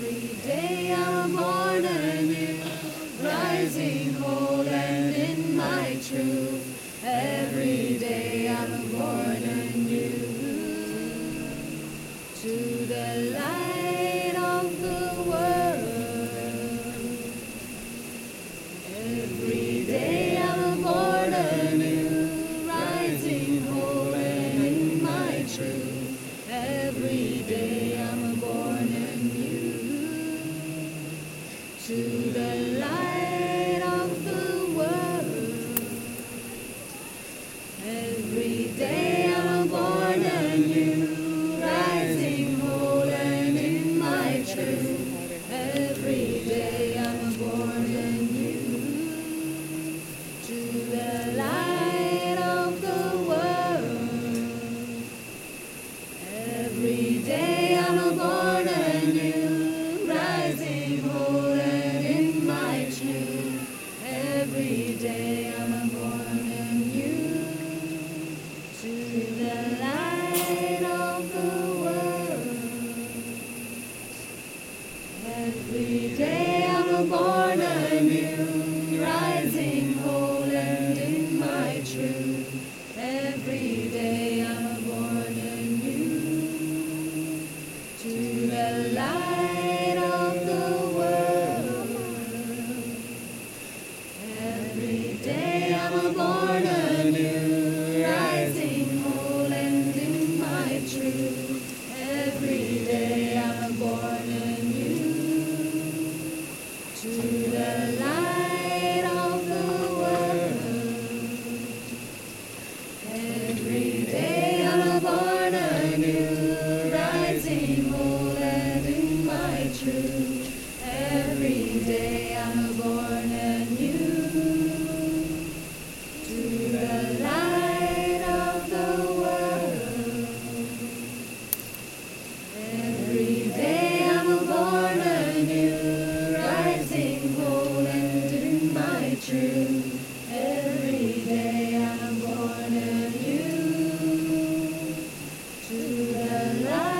Every day I'm born anew, rising whole and in my truth. Every day I'm born anew to the light of the world. Every day I'm born anew, rising whole and in my truth. Every day I'm born anew to the light of the world. Every day I'm born anew, rising whole and in my truth. Every day I'm born anew to the light of the world. Every day I'm born anew, rising whole and in my truth. Every day I'm born anew to the light of the world. Every day I'm born anew, rising whole and in my truth. Every day I'm born anew to the light of the world. Every day I'm born anew, rising whole and in my truth. Every day I'm born anew to the light of the world. Every day I'm born anew, rising whole and in my truth. Every day I'm born anew to the light of the world. Every day I'm born anew, rising whole and in my truth. Every day I'm born anew to the light.